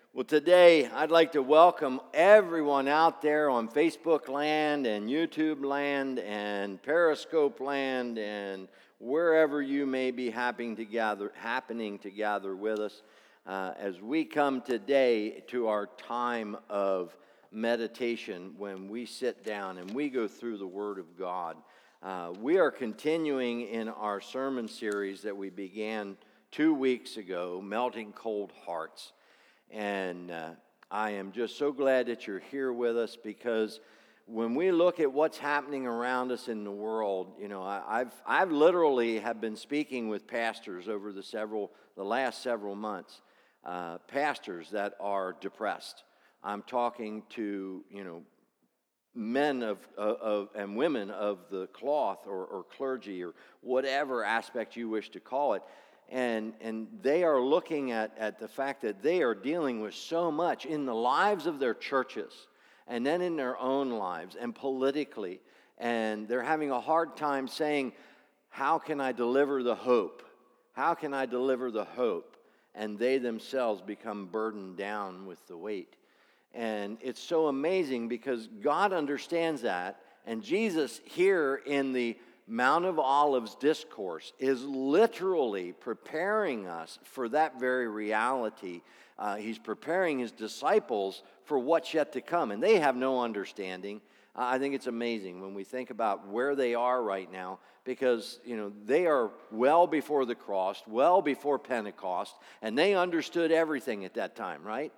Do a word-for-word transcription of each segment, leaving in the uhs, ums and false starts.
Well, today I'd like to welcome everyone out there on Facebook land and YouTube land and Periscope land and wherever you may be happening to gather, happening to gather with us uh, as we come today to our time of meditation when we sit down and we go through the Word of God. Uh, we are continuing in our sermon series that we began two weeks ago, Melting Cold Hearts. And uh, I am just so glad that you're here with us, because when we look at what's happening around us in the world, you know, I, I've I've literally have been speaking with pastors over the several the last several months, uh, pastors that are depressed. I'm talking to you know men of, of, of and women of the cloth or, or clergy or whatever aspect you wish to call it. And and they are looking at, at the fact that they are dealing with so much in the lives of their churches and then in their own lives and politically. And they're having a hard time saying, how can I deliver the hope? How can I deliver the hope? And they themselves become burdened down with the weight. And it's so amazing because God understands that. And Jesus here in the Mount of Olives discourse is literally preparing us for that very reality. Uh, he's preparing his disciples for what's yet to come, and they have no understanding. Uh, I think it's amazing when we think about where they are right now, because you know they are well before the cross, well before Pentecost, and they understood everything at that time, right?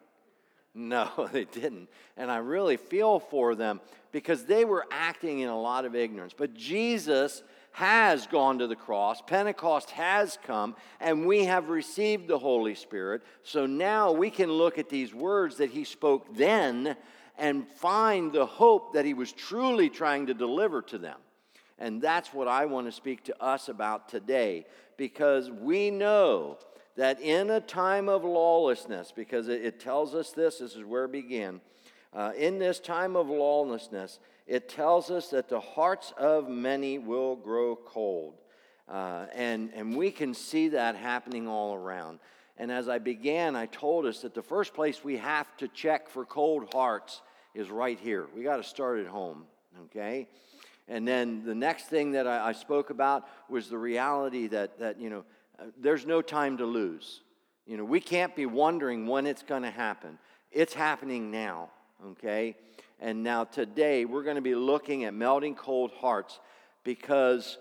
No, they didn't. And I really feel for them because they were acting in a lot of ignorance. But Jesus has gone to the cross. Pentecost has come, and we have received the Holy Spirit. So now we can look at these words that he spoke then and find the hope that he was truly trying to deliver to them. And that's what I want to speak to us about today, because we know that in a time of lawlessness, because it, it tells us this, this is where it began, uh, in this time of lawlessness, it tells us that the hearts of many will grow cold. Uh, and, and we can see that happening all around. And as I began, I told us that the first place we have to check for cold hearts is right here. We got to start at home, okay? And then the next thing that I, I spoke about was the reality that, that you know, Uh, there's no time to lose. You know, we can't be wondering when it's going to happen. It's happening now, okay? And now today we're going to be looking at melting cold hearts, because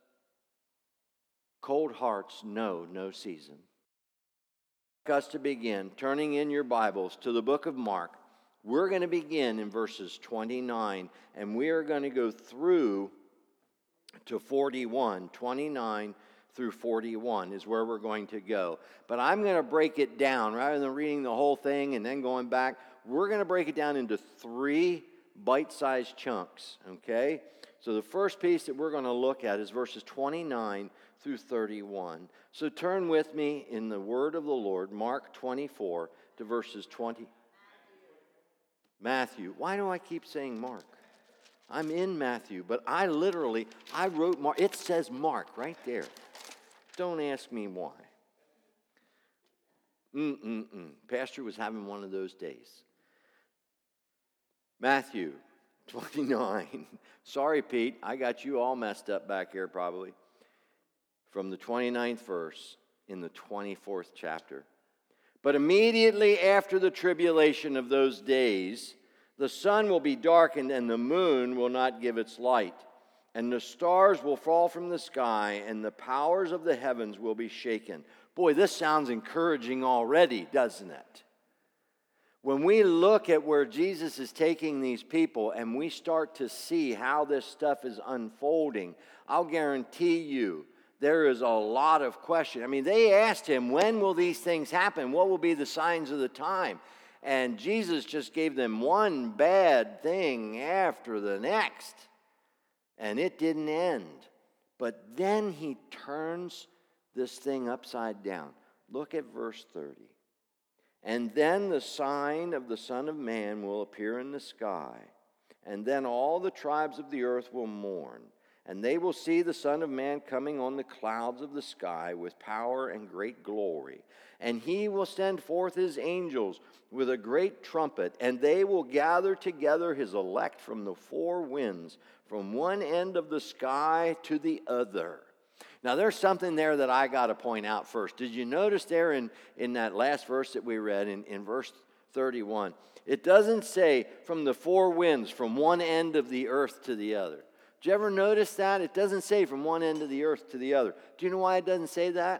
cold hearts know no season. I'd like us to begin turning in your Bibles to the book of Mark. We're going to begin in verses twenty-nine, and we are going to go through to forty-one, twenty-nine through forty-one is where we're going to go. But I'm going to break it down. Rather than reading the whole thing and then going back, we're going to break it down into three bite-sized chunks, okay? So the first piece that we're going to look at is verses twenty-nine through thirty-one. So turn with me in the word of the Lord, Mark twenty-four, to verses twenty. Matthew. Why do I keep saying Mark? I'm in Matthew, but I literally, I wrote Mark. It says Mark right there. Don't ask me why. Mm-mm-mm. Pastor was having one of those days. Matthew twenty-nine. Sorry, Pete. I got you all messed up back here probably. From the twenty-ninth verse in the twenty-fourth chapter. But immediately after the tribulation of those days, the sun will be darkened and the moon will not give its light. And the stars will fall from the sky, and the powers of the heavens will be shaken. Boy, this sounds encouraging already, doesn't it? When we look at where Jesus is taking these people and we start to see how this stuff is unfolding, I'll guarantee you there is a lot of question. I mean, they asked him, when will these things happen? What will be the signs of the time? And Jesus just gave them one bad thing after the next. And it didn't end. But then he turns this thing upside down. Look at verse thirty. And then the sign of the Son of Man will appear in the sky. And then all the tribes of the earth will mourn. And they will see the Son of Man coming on the clouds of the sky with power and great glory. And he will send forth his angels with a great trumpet, and they will gather together his elect from the four winds, from one end of the sky to the other. Now, there's something there that I got to point out first. Did you notice there in, in that last verse that we read, in, in verse thirty-one, it doesn't say from the four winds, from one end of the earth to the other. Did you ever notice that? It doesn't say from one end of the earth to the other. Do you know why it doesn't say that?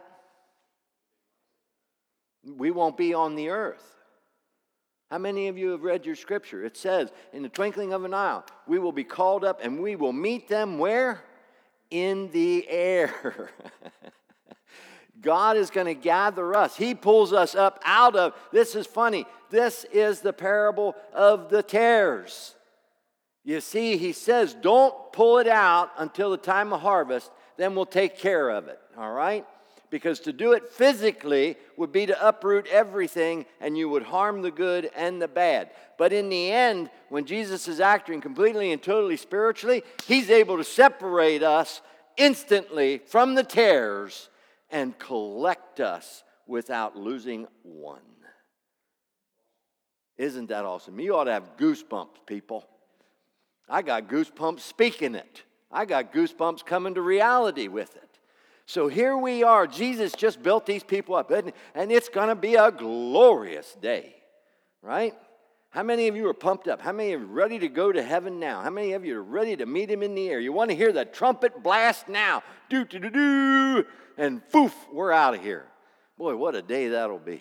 We won't be on the earth. How many of you have read your scripture? It says, in the twinkling of an eye, we will be called up and we will meet them where? In the air. God is going to gather us. He pulls us up out of, this is funny, this is the parable of the tares. You see, he says, don't pull it out until the time of harvest, then we'll take care of it, all right? Because to do it physically would be to uproot everything, and you would harm the good and the bad. But in the end, when Jesus is acting completely and totally spiritually, he's able to separate us instantly from the tares and collect us without losing one. Isn't that awesome? You ought to have goosebumps, people. I got goosebumps speaking it. I got goosebumps coming to reality with it. So here we are. Jesus just built these people up, and it's going to be a glorious day, right? How many of you are pumped up? How many of you are ready to go to heaven now? How many of you are ready to meet him in the air? You want to hear the trumpet blast now? Do, do, do, do, and poof, we're out of here. Boy, what a day that'll be.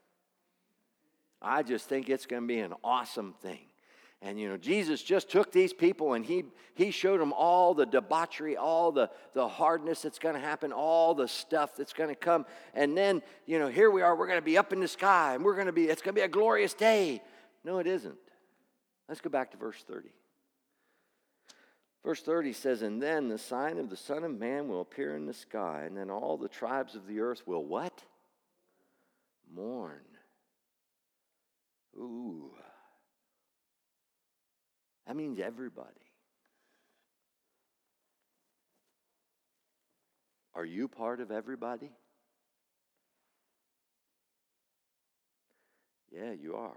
I just think it's going to be an awesome thing. And, you know, Jesus just took these people and he, he showed them all the debauchery, all the, the hardness that's going to happen, all the stuff that's going to come. And then, you know, here we are, we're going to be up in the sky, and we're going to be, it's going to be a glorious day. No, it isn't. Let's go back to verse thirty. Verse thirty says, and then the sign of the Son of Man will appear in the sky, and then all the tribes of the earth will what? Mourn. Ooh. That means everybody. Are you part of everybody? Yeah, you are.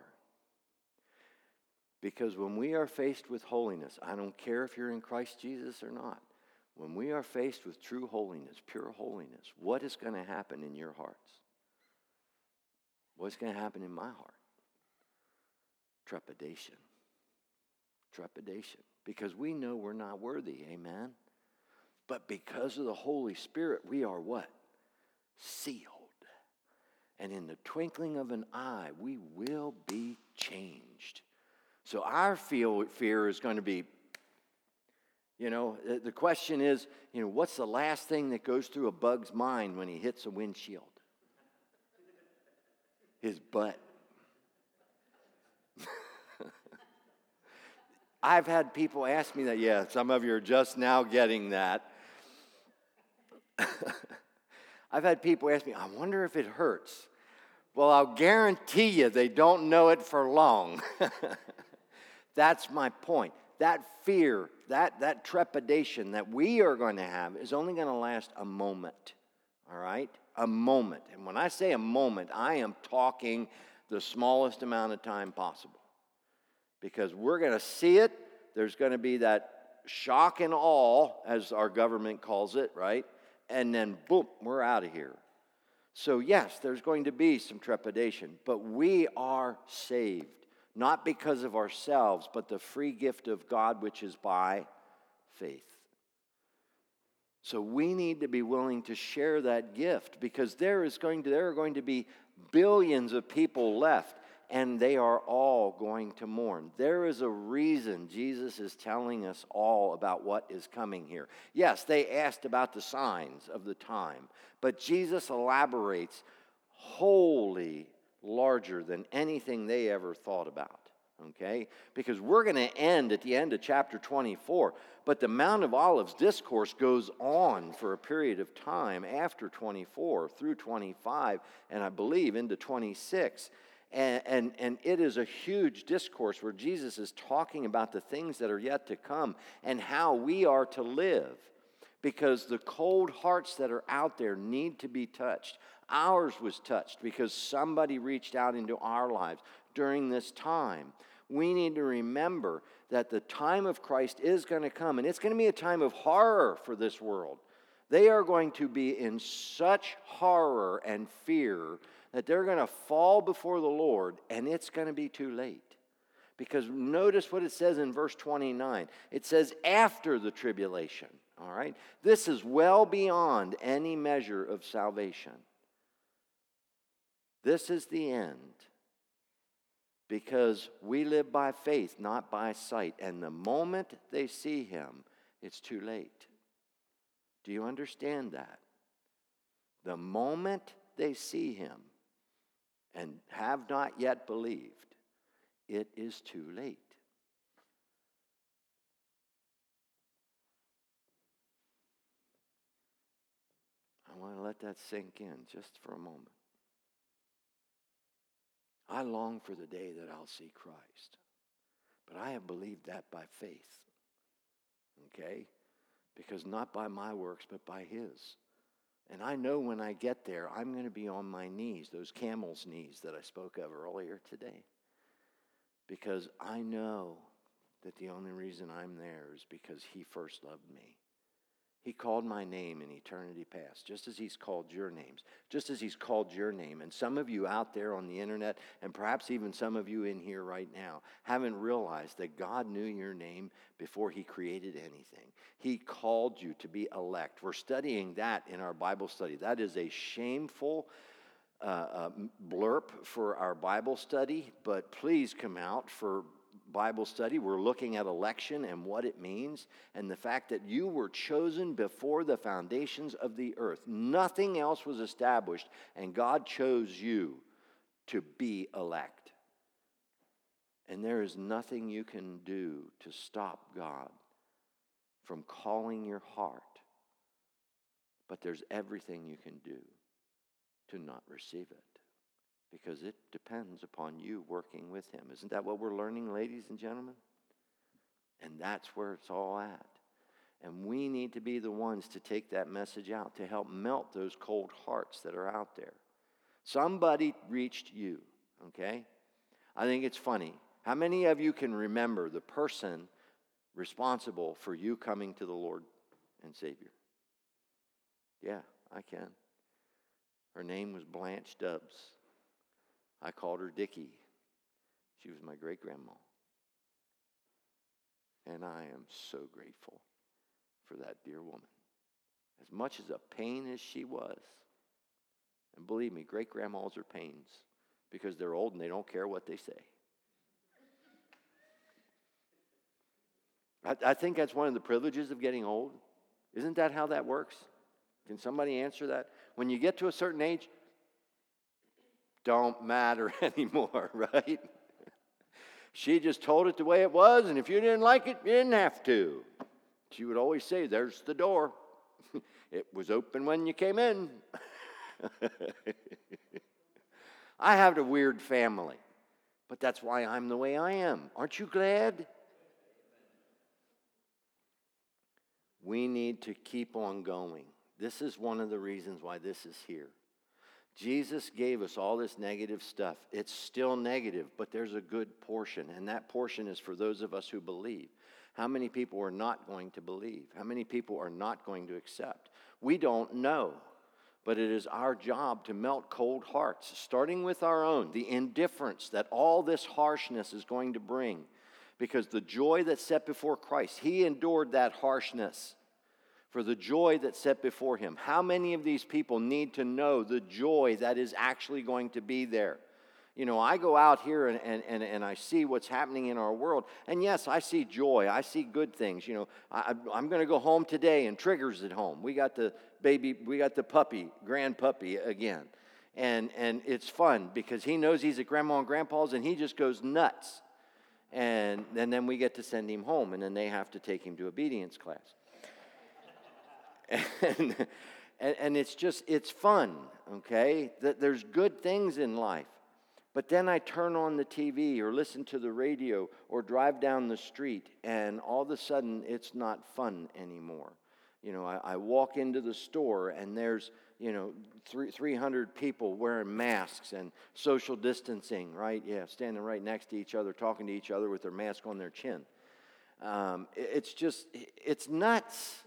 Because when we are faced with holiness, I don't care if you're in Christ Jesus or not, when we are faced with true holiness, pure holiness, what is going to happen in your hearts? What's going to happen in my heart? Trepidation. Trepidation, because we know we're not worthy, amen? But because of the Holy Spirit, we are what? Sealed. And in the twinkling of an eye, we will be changed. So our feel, fear is going to be, you know, the question is, you know, what's the last thing that goes through a bug's mind when he hits a windshield? His butt. I've had people ask me that. Yeah, some of you are just now getting that. I've had people ask me, I wonder if it hurts. Well, I'll guarantee you they don't know it for long. That's my point. That fear, that, that trepidation that we are going to have is only going to last a moment, all right? A moment. And when I say a moment, I am talking the smallest amount of time possible. Because we're going to see it. There's going to be that shock and awe, as our government calls it, right? And then, boom, we're out of here. So, yes, there's going to be some trepidation. But we are saved. Not because of ourselves, but the free gift of God, which is by faith. So we need to be willing to share that gift, because there is going to, there are going to be billions of people left. And they are all going to mourn. There is a reason Jesus is telling us all about what is coming here. Yes, they asked about the signs of the time, but Jesus elaborates wholly larger than anything they ever thought about, okay? Because we're going to end at the end of chapter twenty-four, but the Mount of Olives discourse goes on for a period of time after twenty-four through twenty-five, and I believe into twenty-six. And, and, and it is a huge discourse where Jesus is talking about the things that are yet to come and how we are to live. because the cold hearts that are out there need to be touched. Ours was touched because somebody reached out into our lives during this time. We need to remember that the time of Christ is going to come, and it's going to be a time of horror for this world. They are going to be in such horror and fear that they're going to fall before the Lord, and it's going to be too late. Because notice what it says in verse twenty-nine. It says, after the tribulation. All right? This is well beyond any measure of salvation. This is the end. Because we live by faith, not by sight. And the moment they see him, it's too late. Do you understand that? The moment they see him and have not yet believed, it is too late. I want to let that sink in just for a moment. I long for the day that I'll see Christ. But I have believed that by faith. Okay? Because not by my works, but by his. And I know when I get there, I'm going to be on my knees, those camel's knees that I spoke of earlier today. Because I know that the only reason I'm there is because he first loved me. He called my name in eternity past, just as he's called your names, just as he's called your name. And some of you out there on the internet, and perhaps even some of you in here right now, haven't realized that God knew your name before he created anything. He called you to be elect. We're studying that in our Bible study. That is a shameful uh, uh, blurb for our Bible study, but please come out for Bible study. We're looking at election and what it means, and the fact that you were chosen before the foundations of the earth. Nothing else was established, and God chose you to be elect. And there is nothing you can do to stop God from calling your heart, but there's everything you can do to not receive it. Because it depends upon you working with him. Isn't that what we're learning, ladies and gentlemen? And that's where it's all at. And we need to be the ones to take that message out, to help melt those cold hearts that are out there. Somebody reached you, okay? I think it's funny. How many of you can remember the person responsible for you coming to the Lord and Savior? Yeah, I can. Her name was Blanche Dubs. I called her Dickie. She was my great-grandma. And I am so grateful for that dear woman. As much as a pain as she was. And believe me, great-grandmas are pains because they're old and they don't care what they say. I, I think that's one of the privileges of getting old. Isn't that how that works? Can somebody answer that? When you get to a certain age, don't matter anymore, right? She just told it the way it was, and if you didn't like it, you didn't have to. She would always say, there's the door. It was open when you came in. I have a weird family, but that's why I'm the way I am. Aren't you glad? We need to keep on going. This is one of the reasons why this is here. Jesus gave us all this negative stuff. It's still negative, but there's a good portion, and that portion is for those of us who believe. How many people are not going to believe? How many people are not going to accept? We don't know, but it is our job to melt cold hearts, starting with our own, the indifference that all this harshness is going to bring, because the joy that's set before Christ, he endured that harshness for the joy that's set before him. How many of these people need to know the joy that is actually going to be there? You know, I go out here and, and, and, and I see what's happening in our world. And yes, I see joy. I see good things. You know, I, I'm going to go home today and Trigger's at home. We got the baby, we got the puppy, grand puppy again. And, and it's fun because he knows he's at Grandma and Grandpa's and he just goes nuts. And, and then we get to send him home and then they have to take him to obedience class. And, and, and it's just, it's fun, okay? That there's good things in life. But then I turn on the T V or listen to the radio or drive down the street, and all of a sudden it's not fun anymore. You know, I, I walk into the store and there's, you know, three, 300 people wearing masks and social distancing, right? Yeah, standing right next to each other, talking to each other with their mask on their chin. Um, it, it's just, it's nuts.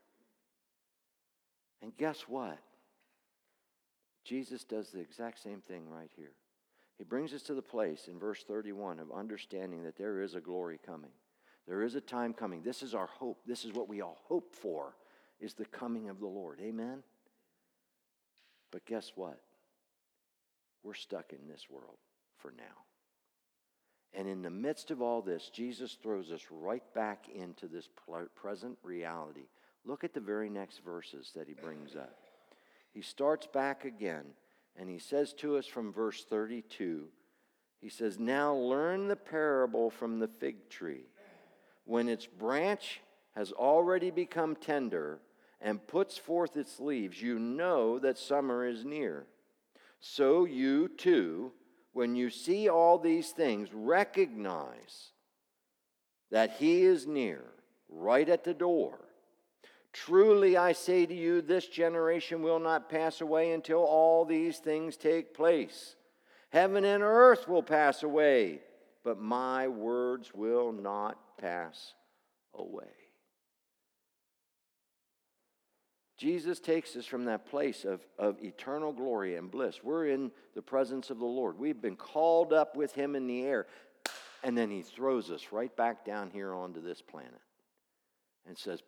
And guess what? Jesus does the exact same thing right here. He brings us to the place in verse thirty-one of understanding that there is a glory coming. There is a time coming. This is our hope. This is what we all hope for, is the coming of the Lord. Amen? But guess what? We're stuck in this world for now. And in the midst of all this, Jesus throws us right back into this present reality. Look at the very next verses that he brings up. He starts back again, and he says to us from verse thirty-two, he says, "Now learn the parable from the fig tree. When its branch has already become tender and puts forth its leaves, you know that summer is near. So you too, when you see all these things, recognize that he is near, right at the door. Truly I say to you, this generation will not pass away until all these things take place. Heaven and earth will pass away, but my words will not pass away." Jesus takes us from that place of, of eternal glory and bliss. We're in the presence of the Lord. We've been called up with him in the air. And then he throws us right back down here onto this planet and says,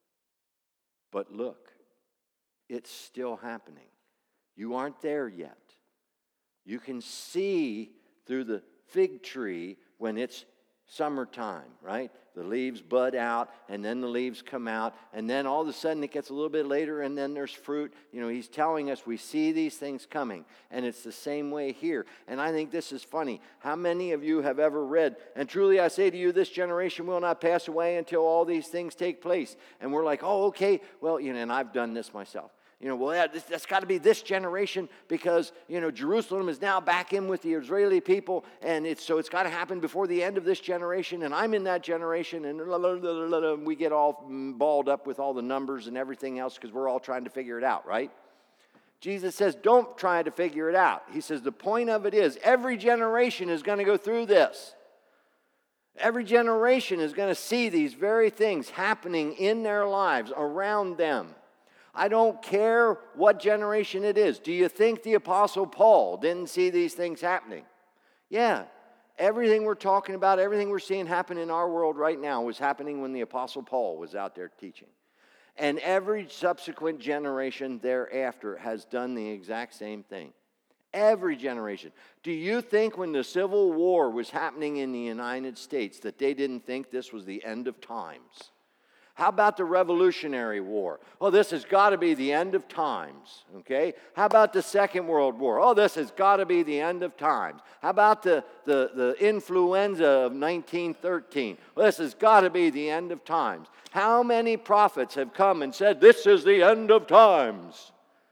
but look, it's still happening. You aren't there yet. You can see through the fig tree when it's summertime, right? The leaves bud out, and then the leaves come out, and then all of a sudden it gets a little bit later, and then there's fruit. You know, he's telling us we see these things coming, and it's the same way here. And I think this is funny. How many of you have ever read, "And truly I say to you, this generation will not pass away until all these things take place"? And we're like, oh, okay, well, you know, and I've done this myself. You know, well, yeah, this, that's got to be this generation because, you know, Jerusalem is now back in with the Israeli people, and it's so it's got to happen before the end of this generation, and I'm in that generation, and blah, blah, blah, blah, blah, we get all balled up with all the numbers and everything else because we're all trying to figure it out, right? Jesus says, don't try to figure it out. He says, the point of it is every generation is going to go through this. Every generation is going to see these very things happening in their lives, around them. I don't care what generation it is. Do you think the Apostle Paul didn't see these things happening? Yeah. Everything we're talking about, everything we're seeing happen in our world right now was happening when the Apostle Paul was out there teaching. And every subsequent generation thereafter has done the exact same thing. Every generation. Do you think when the Civil War was happening in the United States that they didn't think this was the end of times? How about the Revolutionary War? Oh, this has got to be the end of times, okay? How about the Second World War? Oh, this has got to be the end of times. How about the, the, the influenza of nineteen thirteen? Well, this has got to be the end of times. How many prophets have come and said, this is the end of times?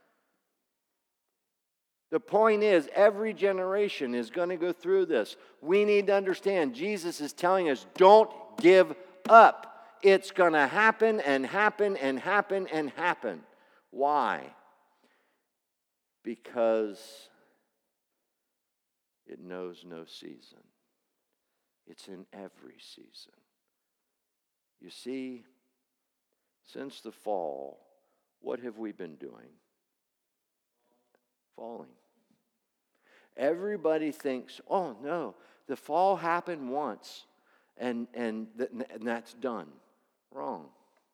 The point is, every generation is going to go through this. We need to understand, Jesus is telling us, don't give up. It's going to happen and happen and happen and happen. Why? Because it knows no season. It's in every season. You see, since the fall, what have we been doing? Falling. Everybody thinks, oh no, the fall happened once and, and, th- and that's done. Wrong.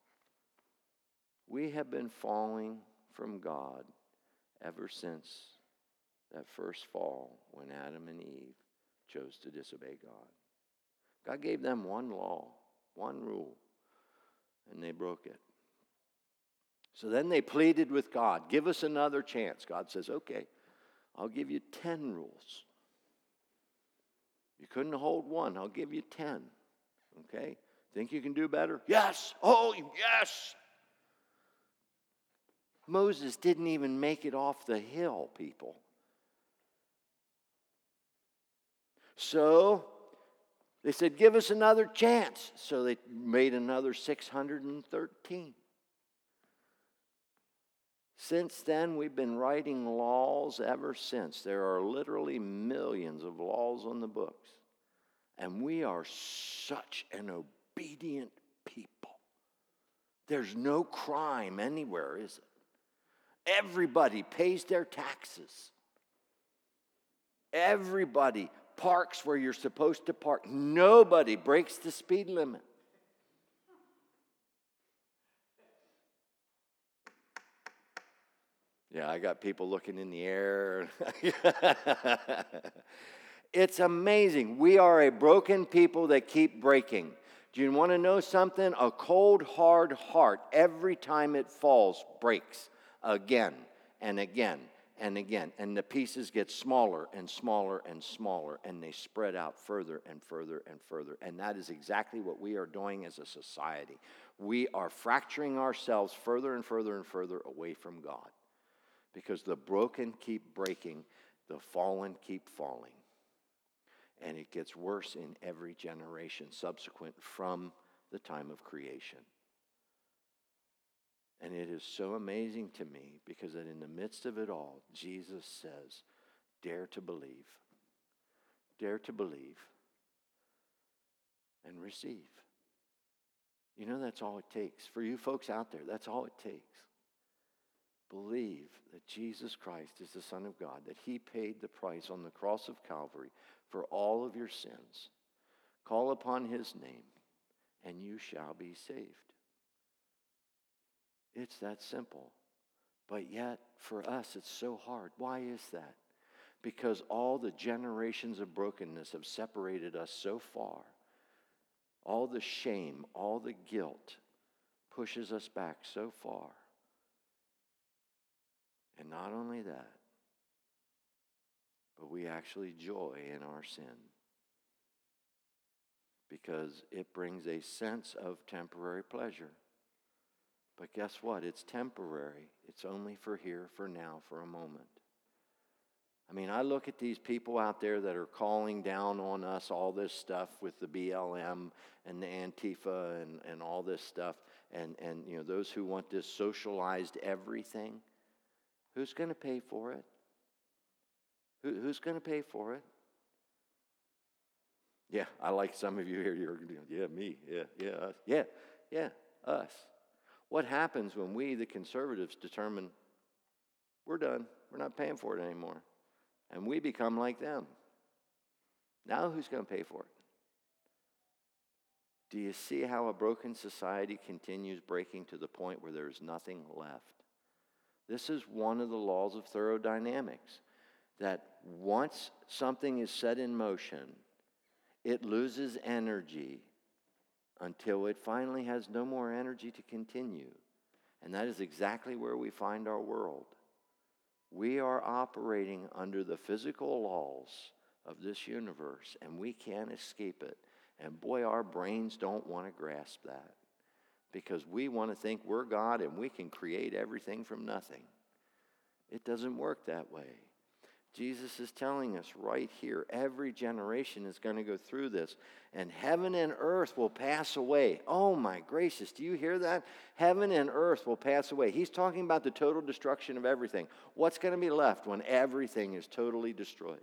We have been falling from God ever since that first fall when Adam and Eve chose to disobey God. God gave them one law, one rule, and they broke it. So then they pleaded with God, give us another chance. God says, okay, I'll give you ten rules. You couldn't hold one, I'll give you ten. Okay? Think you can do better? Yes. Oh, yes. Moses didn't even make it off the hill, people. So they said, give us another chance. So they made another six hundred thirteen. Since then, we've been writing laws ever since. There are literally millions of laws on the books. And we are such an obedient people. There's no crime anywhere, is it? Everybody pays their taxes. Everybody parks where you're supposed to park. Nobody breaks the speed limit. Yeah, I got people looking in the air. It's amazing. We are a broken people that keep breaking. Do you want to know something? A cold, hard heart, every time it falls, breaks again and again and again. And the pieces get smaller and smaller and smaller, and they spread out further and further and further. And that is exactly what we are doing as a society. We are fracturing ourselves further and further and further away from God. Because the broken keep breaking, the fallen keep falling. And it gets worse in every generation subsequent from the time of creation. And it is so amazing to me because that in the midst of it all, Jesus says, dare to believe. Dare to believe and receive. You know, that's all it takes. For you folks out there, that's all it takes. Believe that Jesus Christ is the Son of God, that he paid the price on the cross of Calvary for all of your sins. Call upon his name, and you shall be saved. It's that simple. But yet, for us, it's so hard. Why is that? Because all the generations of brokenness have separated us so far. All the shame, all the guilt pushes us back so far. And not only that, but we actually joy in our sin because it brings a sense of temporary pleasure. But guess what? It's temporary. It's only for here, for now, for a moment. I mean, I look at these people out there that are calling down on us all this stuff with the B L M and the Antifa and, and all this stuff, and, and you know those who want this socialized everything. Who's going to pay for it? Who, who's going to pay for it? Yeah, I like some of you here. You're, yeah, me. Yeah, yeah, us. Yeah, yeah, us. What happens when we, the conservatives, determine we're done, we're not paying for it anymore, and we become like them? Now who's going to pay for it? Do you see how a broken society continues breaking to the point where there's nothing left? This is one of the laws of thermodynamics, that once something is set in motion, it loses energy until it finally has no more energy to continue. And that is exactly where we find our world. We are operating under the physical laws of this universe, and we can't escape it. And boy, our brains don't want to grasp that. Because we want to think we're God and we can create everything from nothing. It doesn't work that way. Jesus is telling us right here, every generation is going to go through this, and heaven and earth will pass away. Oh my gracious, do you hear that? Heaven and earth will pass away. He's talking about the total destruction of everything. What's going to be left when everything is totally destroyed?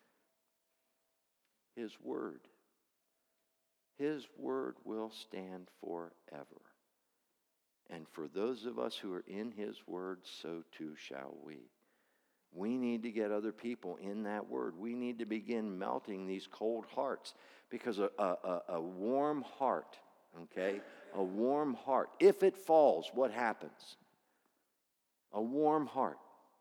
His word. His word will stand forever. And for those of us who are in his word, so too shall we. We need to get other people in that word. We need to begin melting these cold hearts, because a, a, a warm heart, okay, a warm heart, if it falls, what happens? A warm heart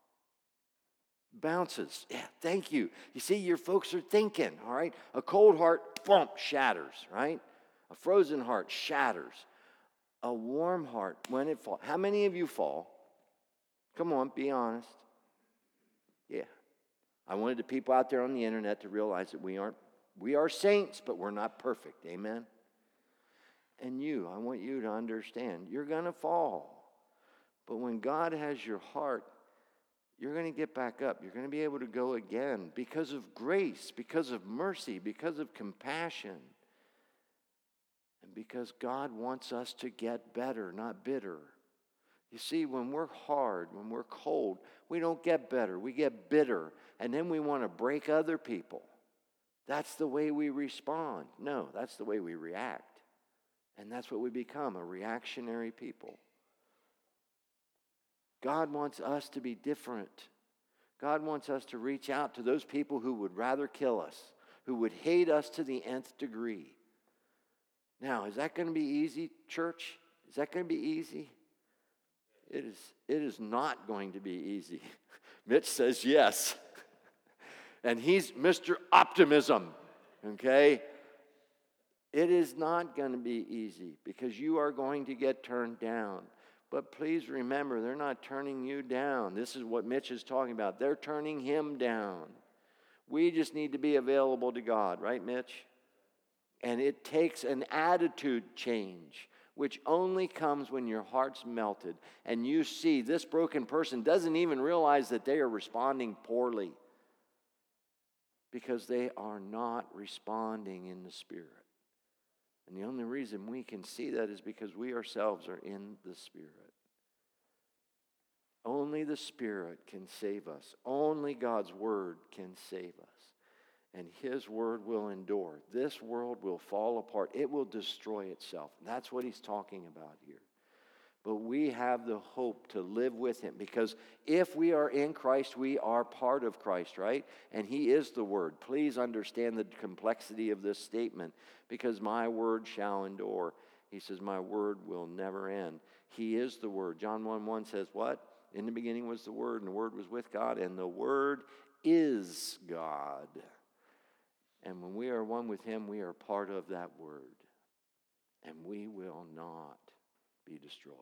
bounces. Yeah, thank you. You see, your folks are thinking, all right? A cold heart, bump, shatters, right? A frozen heart shatters. A warm heart, when it falls. How many of you fall? Come on, be honest. Yeah. I wanted the people out there on the internet to realize that we aren't, we are saints, but we're not perfect. Amen? And you, I want you to understand, you're going to fall. But when God has your heart, you're going to get back up. You're going to be able to go again because of grace, because of mercy, because of compassion. And because God wants us to get better, not bitter. You see, when we're hard, when we're cold, we don't get better. We get bitter. And then we want to break other people. That's the way we respond. No, that's the way we react. And that's what we become, a reactionary people. God wants us to be different. God wants us to reach out to those people who would rather kill us, who would hate us to the nth degree. Now, is that going to be easy, church? Is that going to be easy? It is, it is not going to be easy. Mitch says yes. And he's Mister Optimism, okay? It is not going to be easy because you are going to get turned down. But please remember, they're not turning you down. This is what Mitch is talking about. They're turning him down. We just need to be available to God, right, Mitch? And it takes an attitude change, which only comes when your heart's melted and you see this broken person doesn't even realize that they are responding poorly because they are not responding in the Spirit. And the only reason we can see that is because we ourselves are in the Spirit. Only the Spirit can save us. Only God's Word can save us. And His Word will endure. This world will fall apart. It will destroy itself. That's what He's talking about here. But we have the hope to live with Him because if we are in Christ, we are part of Christ, right? And He is the Word. Please understand the complexity of this statement because my Word shall endure. He says, my Word will never end. He is the Word. John one one says what? In the beginning was the Word, and the Word was with God, and the Word is God. And when we are one with Him, we are part of that Word. And we will not be destroyed.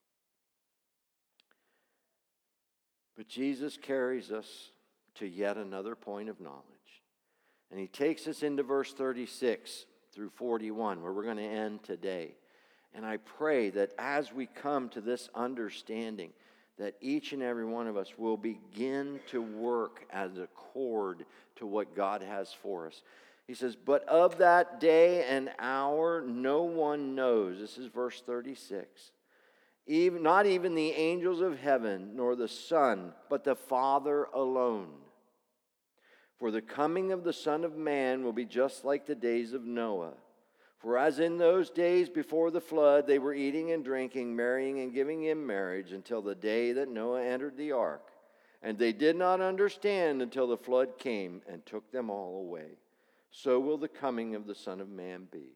But Jesus carries us to yet another point of knowledge. And He takes us into verse thirty-six through forty-one, where we're going to end today. And I pray that as we come to this understanding, that each and every one of us will begin to work as a cord to what God has for us. He says, but of that day and hour no one knows. This is verse thirty-six. Even, not even the angels of heaven, nor the Son, but the Father alone. For the coming of the Son of Man will be just like the days of Noah. For as in those days before the flood, they were eating and drinking, marrying and giving in marriage until the day that Noah entered the ark. And they did not understand until the flood came and took them all away. So will the coming of the Son of Man be.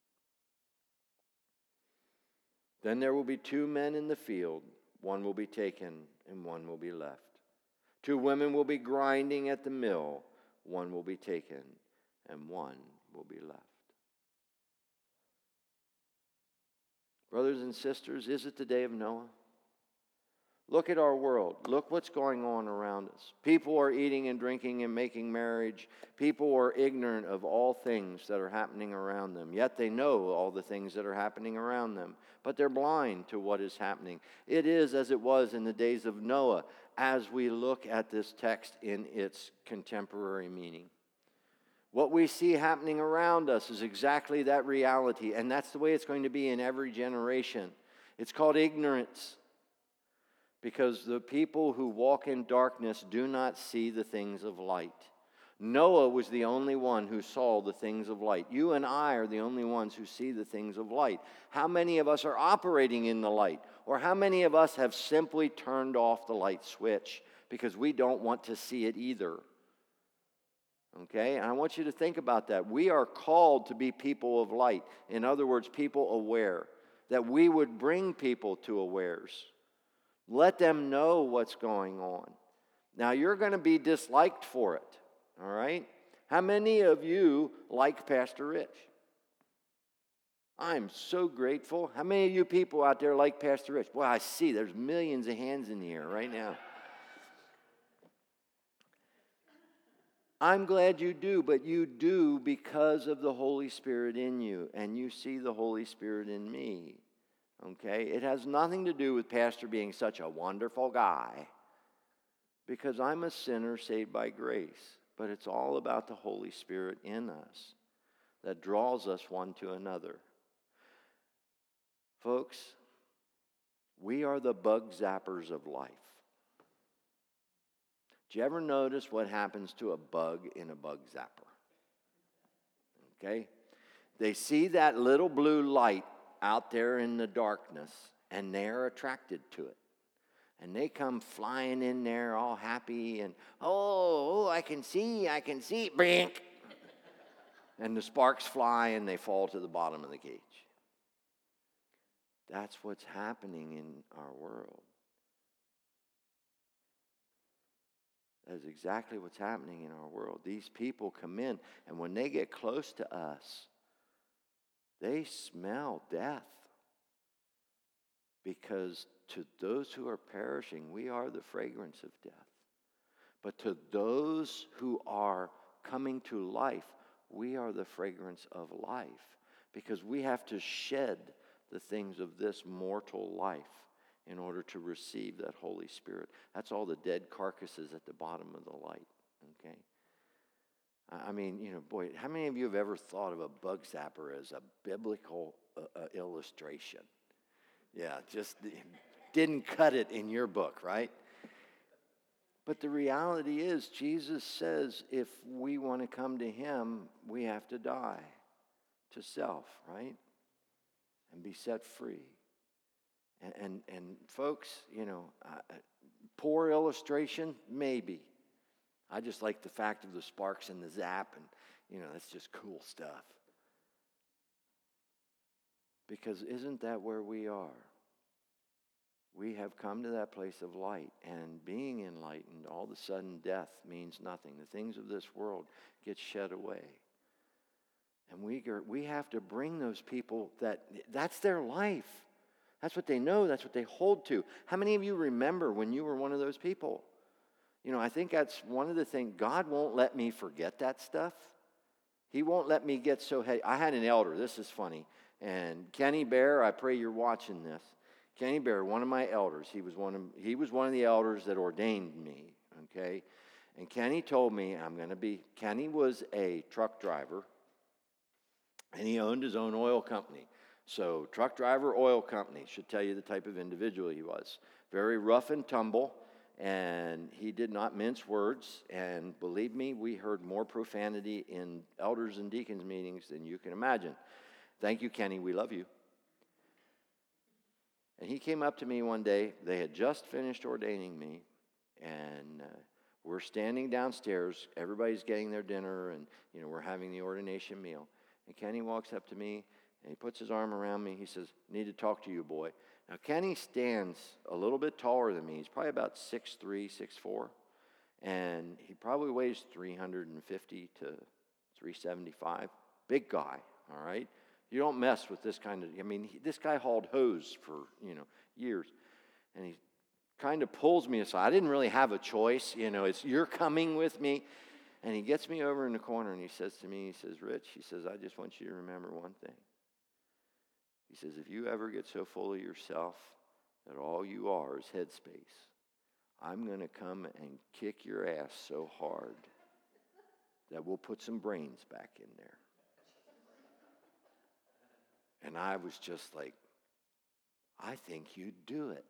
Then there will be two men in the field. One will be taken and one will be left. Two women will be grinding at the mill. One will be taken and one will be left. Brothers and sisters, is it the day of Noah? Look at our world. Look what's going on around us. People are eating and drinking and making marriage. People are ignorant of all things that are happening around them. Yet they know all the things that are happening around them. But they're blind to what is happening. It is as it was in the days of Noah as we look at this text in its contemporary meaning. What we see happening around us is exactly that reality. And that's the way it's going to be in every generation. It's called ignorance. Because the people who walk in darkness do not see the things of light. Noah was the only one who saw the things of light. You and I are the only ones who see the things of light. How many of us are operating in the light? Or how many of us have simply turned off the light switch because we don't want to see it either? Okay, and I want you to think about that. We are called to be people of light. In other words, people aware. That we would bring people to awares. Let them know what's going on. Now, you're going to be disliked for it, all right? How many of you like Pastor Rich? I'm so grateful. How many of you people out there like Pastor Rich? Well, I see there's millions of hands in the air right now. I'm glad you do, but you do because of the Holy Spirit in you, and you see the Holy Spirit in me. Okay, it has nothing to do with Pastor being such a wonderful guy because I'm a sinner saved by grace, but it's all about the Holy Spirit in us that draws us one to another. Folks, We are the bug zappers of life. Do you ever notice what happens to a bug in a bug zapper? Okay? They see that little blue light out there in the darkness, and they're attracted to it. And they come flying in there all happy and, oh, oh I can see, I can see, brink. And the sparks fly and they fall to the bottom of the cage. That's what's happening in our world. That's exactly what's happening in our world. These people come in, and when they get close to us, they smell death. Because to those who are perishing, we are the fragrance of death. But to those who are coming to life, we are the fragrance of life. Because we have to shed the things of this mortal life in order to receive that Holy Spirit. That's all the dead carcasses at the bottom of the light, okay? I mean, you know, boy, how many of you have ever thought of a bug zapper as a biblical uh, uh, illustration? Yeah, just didn't cut it in your book, right? But the reality is, Jesus says if we want to come to him, we have to die to self, right? And be set free. And, and, and folks, you know, uh, poor illustration, maybe. I just like the fact of the sparks and the zap, and, you know, that's just cool stuff. Because isn't that where we are? We have come to that place of light, and being enlightened, all of a sudden death means nothing. The things of this world get shed away. And we, we have to bring those people that, that's their life. That's what they know. That's what they hold to. How many of you remember when you were one of those people? You know, I think that's one of the things. God won't let me forget that stuff. He won't let me get so heavy. I had an elder. This is funny. And Kenny Bear, I pray you're watching this. Kenny Bear, one of my elders, he was one of, he was one of the elders that ordained me, okay? And Kenny told me, I'm going to be, Kenny was a truck driver, and he owned his own oil company. So truck driver, oil company, should tell you the type of individual he was. Very rough and tumble, and he did not mince words. And believe me, we heard more profanity in elders and deacons meetings than you can imagine. Thank you, Kenny. We love you. And he came up to me one day. They had just finished ordaining me, and uh, we're standing downstairs. Everybody's getting their dinner, and you know we're having the ordination meal. And Kenny walks up to me, and he puts his arm around me. He says, "Need to talk to you, boy." Now, Kenny stands a little bit taller than me. He's probably about six three, six four, and he probably weighs three hundred fifty to three seventy-five. Big guy, all right? You don't mess with this kind of, I mean, he, this guy hauled hose for, you know, years. And he kind of pulls me aside. I didn't really have a choice, you know, it's, you're coming with me. And he gets me over in the corner and he says to me, he says, "Rich," he says, "I just want you to remember one thing." He says, "If you ever get so full of yourself that all you are is headspace, I'm going to come and kick your ass so hard that we'll put some brains back in there." And I was just like, I think you'd do it.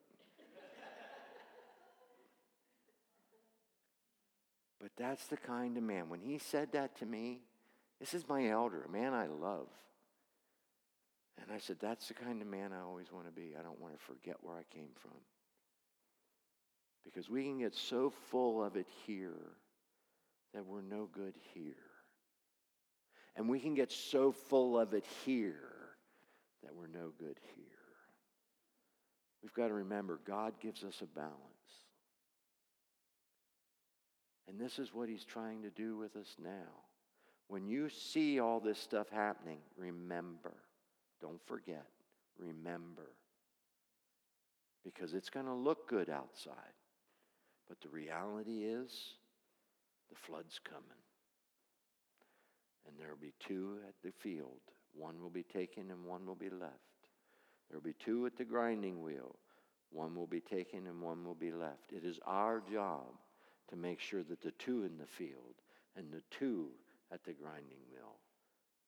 But that's the kind of man. When he said that to me, this is my elder, a man I love. And I said, that's the kind of man I always want to be. I don't want to forget where I came from. Because we can get so full of it here that we're no good here. And we can get so full of it here that we're no good here. We've got to remember, God gives us a balance. And this is what he's trying to do with us now. When you see all this stuff happening, remember. Don't forget. Remember. Because it's going to look good outside. But the reality is, the flood's coming. And there will be two at the field. One will be taken and one will be left. There will be two at the grinding wheel. One will be taken and one will be left. It is our job to make sure that the two in the field and the two at the grinding mill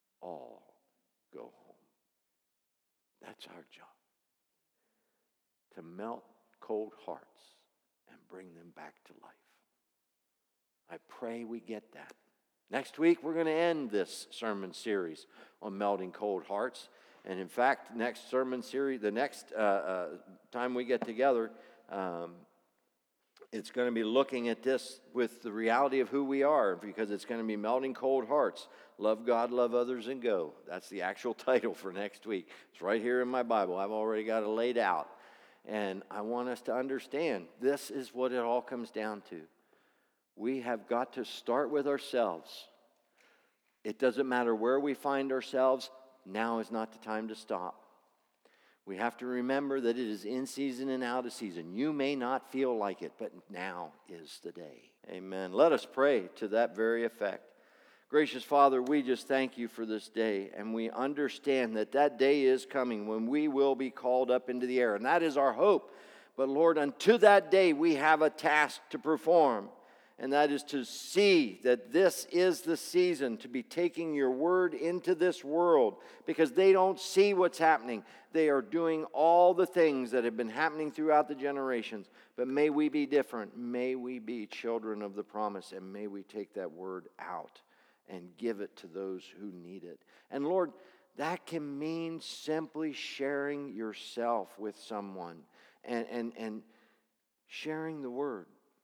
all go home. That's our job. to melt cold hearts and bring them back to life. I pray we get that. Next week, we're going to end this sermon series on melting cold hearts. And in fact, next sermon series, the next uh, uh, time we get together, um, it's going to be looking at this with the reality of who we are, because it's going to be melting cold hearts. Love God, love others, and go. That's the actual title for next week. It's right here in my Bible. I've already got it laid out. And I want us to understand this is what it all comes down to. We have got to start with ourselves. It doesn't matter where we find ourselves. Now is not the time to stop. We have to remember that it is in season and out of season. You may not feel like it, but now is the day. Amen. Let us pray to that very effect. Gracious Father, we just thank you for this day, and we understand that that day is coming when we will be called up into the air, and that is our hope. But Lord, unto that day we have a task to perform, and that is to see that this is the season to be taking your word into this world, because they don't see what's happening. They are doing all the things that have been happening throughout the generations. But may we be different. May we be children of the promise, and may we take that word out and give it to those who need it. And Lord, that can mean simply sharing yourself with someone and, and, and sharing the word.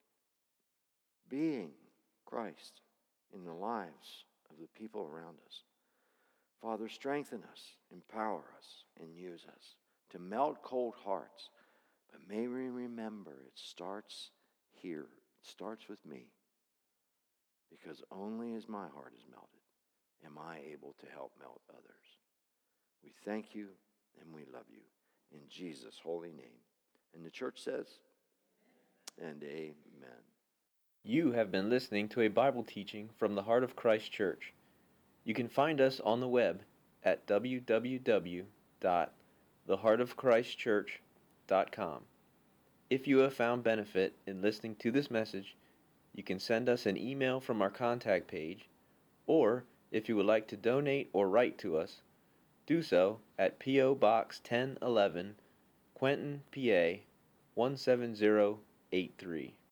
Being Christ in the lives of the people around us. Father, strengthen us, empower us, and use us to melt cold hearts. But may we remember it starts here. It starts with me. Because only as my heart is melted am I able to help melt others. We thank you and we love you in Jesus' holy name. And the church says, and amen. You have been listening to a Bible teaching from the Heart of Christ Church. You can find us on the web at w w w dot the heart of christ church dot com. If you have found benefit in listening to this message, you can send us an email from our contact page, or if you would like to donate or write to us, do so at P O Box ten eleven, Quentin, P A one seven zero eight three.